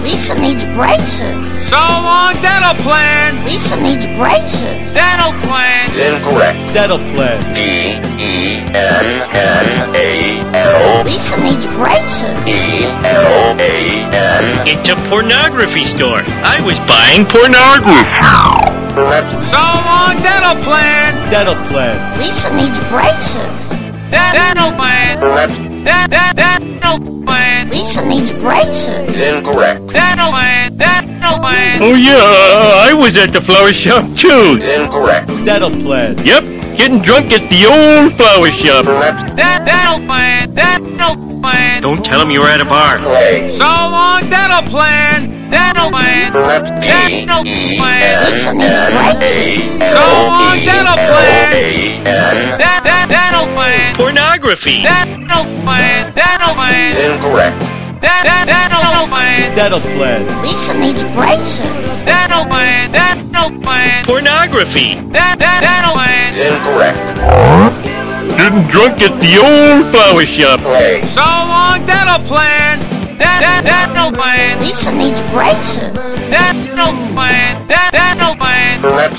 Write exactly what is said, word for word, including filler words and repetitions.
Lisa needs braces. So long, dental plan. Lisa needs braces. Dental plan. Incorrect. Dental plan. D E N N A L. Lisa needs braces. E L A N. It's a pornography store. I was buying pornography. Correct. So long, dental plan. Dental plan. Lisa needs braces. Dental plan. Correct. Dental plan. Lisa needs braces. Incorrect. Dental plan. Dental plan. Oh yeah, I was at the flower shop too. Incorrect. Dental plan. Yep, getting drunk at the old flower shop. Correct. Dental plan. Dental plan. Don't tell him you were at a bar. Play. So long, dental plan. Dental plan. Correct. D Dental E plan. Lisa N needs N braces. A So L long, E dental L plan. A N. Dental plan. Pornography. Dental plan. Dental plan. Incorrect. Dental plan. Dental plan. Lisa needs braces. Dental plan. Dental plan. Pornography. Dental plan. Incorrect. Getting drunk at the old flower shop. Play. So long, dental plan. Dental plan. Lisa needs braces. Dental plan. Dental plan. Correct.